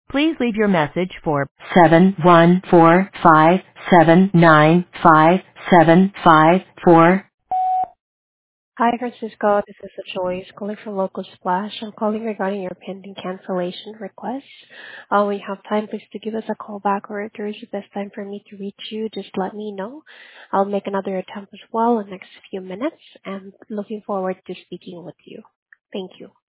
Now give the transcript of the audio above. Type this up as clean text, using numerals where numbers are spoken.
Please leave your message for 71457957554. Hi, Francisco. This is Joyce calling from Local Splash. I'm calling regarding your pending cancellation request. When you have time, please to give us a call back, or if there is the best time for me to reach you, just let me know. I'll make another attempt as well in the next few minutes, and looking forward to speaking with you. Thank you.